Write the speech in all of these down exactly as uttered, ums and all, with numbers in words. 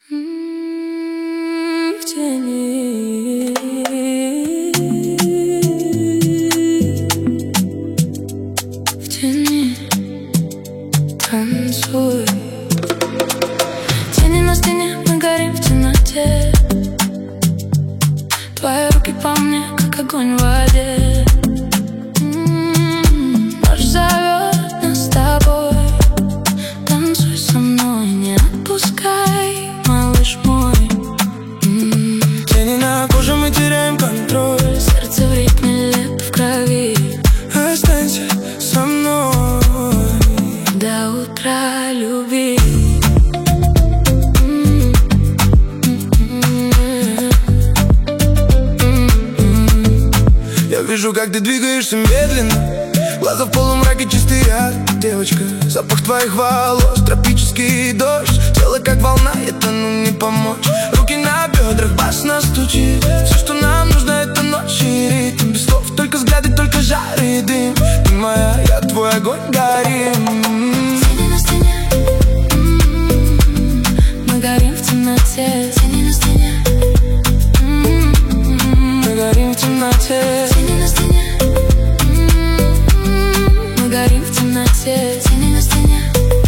В тени, в тени танцуй. Тени на стене, мы горим в темноте. Твои руки по мне, как огонь в воде. М-м-м, ночь зовет нас с тобой. Танцуй со мной, не отпускай, малыш мой. М-м. Тени на коже, мы теряем контроль. Сердце в ритме, лед в крови. Останься со мной До утра люби. Я вижу, как ты двигаешься медленно. Глаза в полумраке чистые, девочка. Запах твоих волос, тропический дождь. Тело как волна, это ну не помочь. Руки на бедрах, бас нас стучит. Все, что нам нужно, это ночь и ритм. Без слов, только взгляды, только жар и дым. Ты моя, я твой огонь, горим. Тени на стене, мы горим в темноте. Тени на стене, Мы горим в темноте. тени на стене, мы горим в темноте. Тени на стене.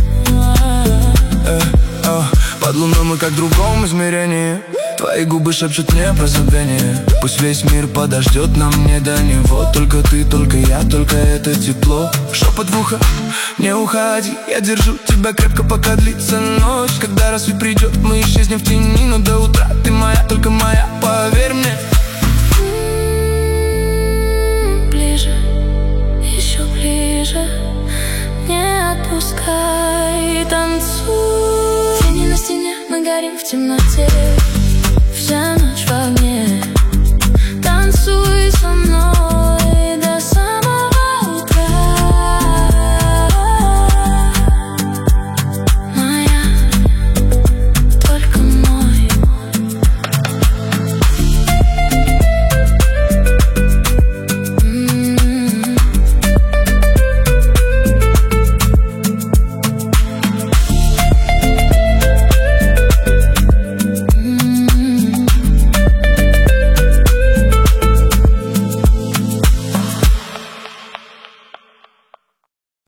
Э, о, под луной мы как в другом измерении. Твои губы шепчут мне про забвение. Пусть весь мир подождет, нам не до него. Только ты, только я, только это тепло. Шепот в ухо, не уходи. Я держу тебя крепко, пока длится ночь. Когда рассвет придет, мы исчезнем в тени. Но до утра ты моя, только моя, поверь мне. Ближе, еще ближе. Не отпускай, танцуй. Тени на стене, мы горим в темноте. Вся ночь в